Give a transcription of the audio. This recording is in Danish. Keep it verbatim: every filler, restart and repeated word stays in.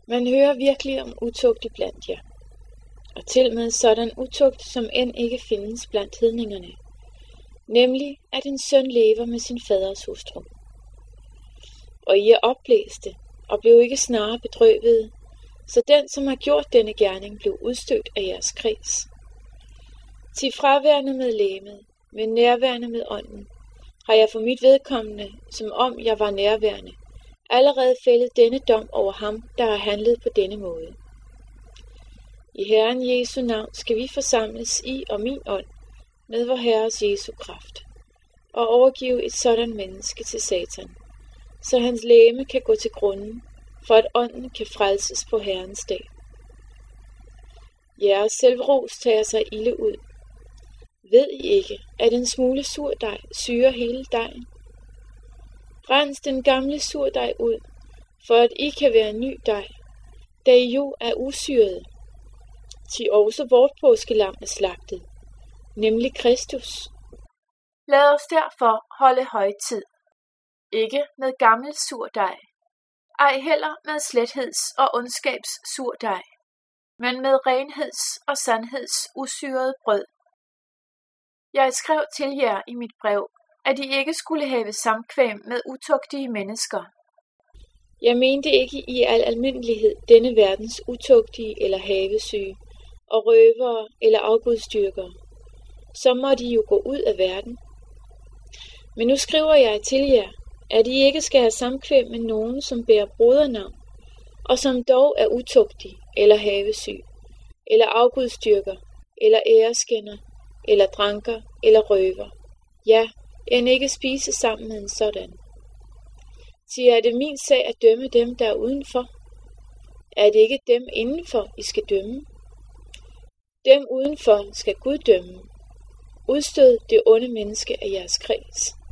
Man hører virkelig om utugt iblandt jer, og til med sådan utugt, som end ikke findes blandt hedningerne, nemlig at en søn lever med sin faders hustru. Og I er opblæste, og blev ikke snarere bedrøvede, så den, som har gjort denne gerning, blev udstødt af jeres kreds. Til fraværende med legemet, men nærværende med ånden, har jeg for mit vedkommende, som om jeg var nærværende, allerede fældet denne dom over ham, der har handlet på denne måde. I Herren Jesu navn skal vi forsamles i og min ånd, med vor Herres Jesu kraft, og overgive et sådan menneske til Satan, så hans legeme kan gå til grunden, for at ånden kan frelses på Herrens dag. Jeres selvros tager sig ilde ud. Ved I ikke, at en smule surdej syrer hele dejen? Rens den gamle surdej ud, for at I kan være ny dej, da I jo er usyrede. Til også vort påskelam er slagtet, nemlig Kristus. Lad os derfor holde højtid, ikke med gammel surdej, ej heller med sletheds- og ondskabs surdej, men med renheds- og sandheds usyrede brød. Jeg skrev til jer i mit brev, at I ikke skulle have samkvem med utugtige mennesker. Jeg mente ikke i al almindelighed denne verdens utugtige eller havesyge, og røvere eller afgudstyrkere. Så må de jo gå ud af verden. Men nu skriver jeg til jer, at I ikke skal have samkvem med nogen, som bærer brodernavn, og som dog er utugtig eller havesyg, eller afgudstyrker, eller æreskænder, eller dranker, eller røver. Ja, end ikke spise sammen med en sådan. Så er det min sag at dømme dem, der er udenfor. Er det ikke dem indenfor, I skal dømme? Dem udenfor skal Gud dømme. Udstød det onde menneske af jeres kreds.